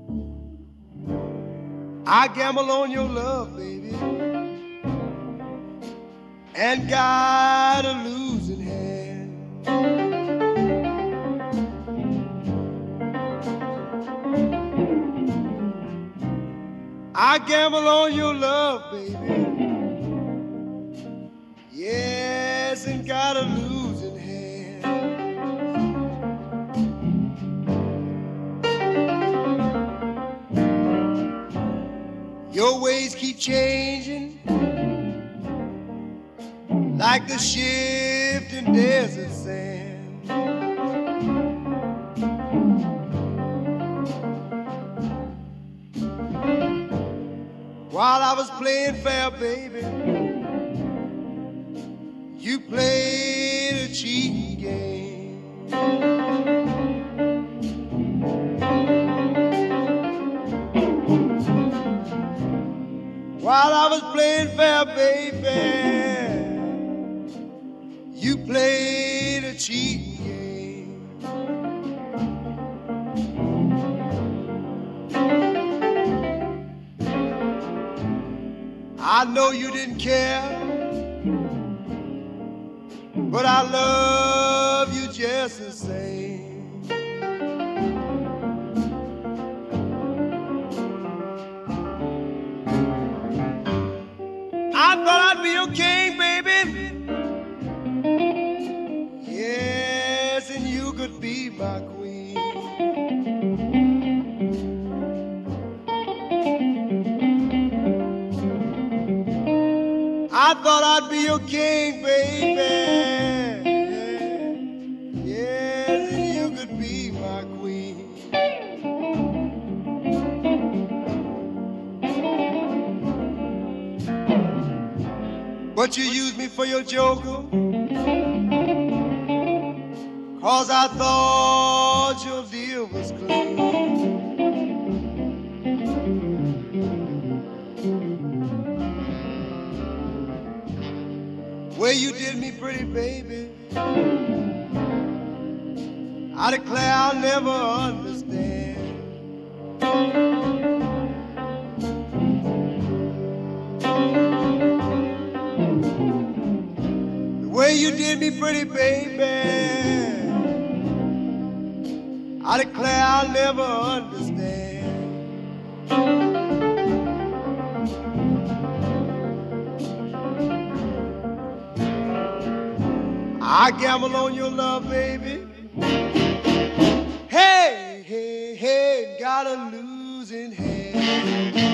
I gamble on your love, baby, and got a losing hand. I gamble on your love, baby, yes, and got a losing hand. Your ways keep changing like the shifting desert sand. While I was playing fair, baby, you played a cheating game. While I was playing fair, baby, you played a cheating game. I know you didn't care, but I love you just the same. I thought I'd be your king, baby, yes, and you could be my queen. I thought I'd be your king, baby, yes, and you could be my queen. But you used me for your joker, 'cause I thought your deal was clean. Way you did me pretty, baby, I declare I'll never understand. The way you did me pretty, baby, I declare I'll never understand. I gamble on your love, baby. Hey, hey, hey, got a losing hand.